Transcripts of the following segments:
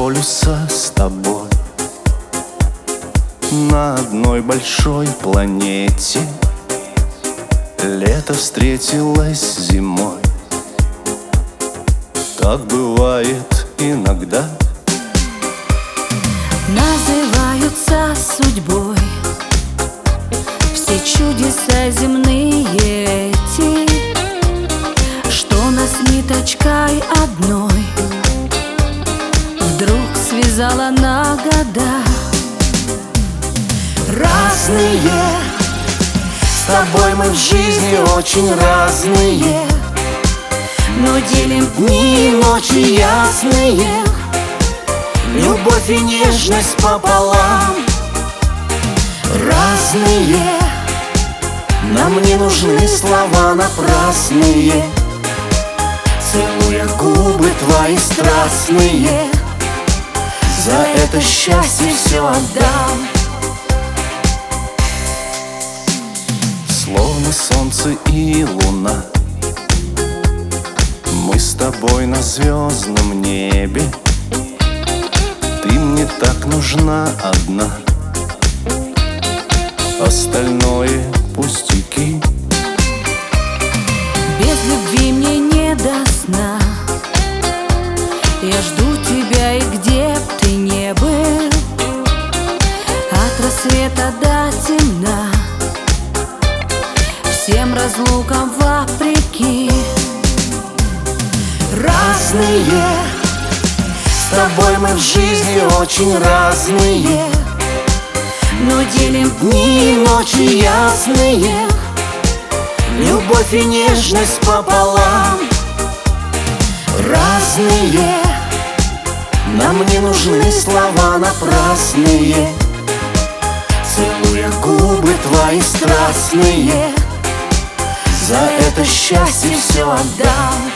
полюса с тобой на одной большой планете. Лето встретилось зимой. Так бывает иногда. Называются судьбой все чудеса земные эти, что нас ниточкой одной вдруг связала на года. Разные, с тобой мы в жизни очень разные, но делим дни и ночи ясные, любовь и нежность пополам. Разные, нам не нужны слова напрасные, целуя губы твои страстные, за это счастье все отдам. Словно солнце и луна, мы с тобой на звездном небе. Ты мне так нужна одна, остальное пустяки. Без любви мне не до сна. Я жду тебя, и где б ты не был, от рассвета до темна, всем разлукам вопреки. Разные, с тобой мы в жизни очень разные, но делим дни и ночи ясные, любовь и нежность пополам. Разные, нам не нужны слова напрасные, целуя губы твои страстные, за это счастье все отдам.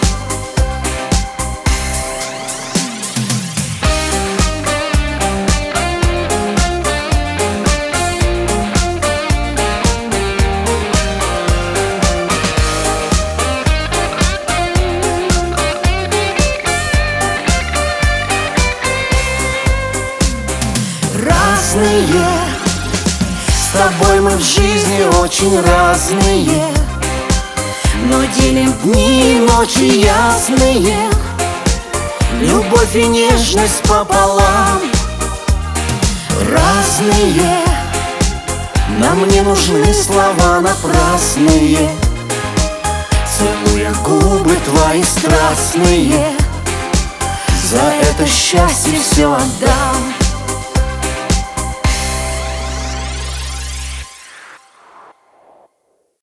Разные, с тобой мы в жизни очень разные, но делим дни и ночи ясные, любовь и нежность пополам. Разные, нам не нужны слова напрасные, целуя губы твои страстные, за это счастье все отдам.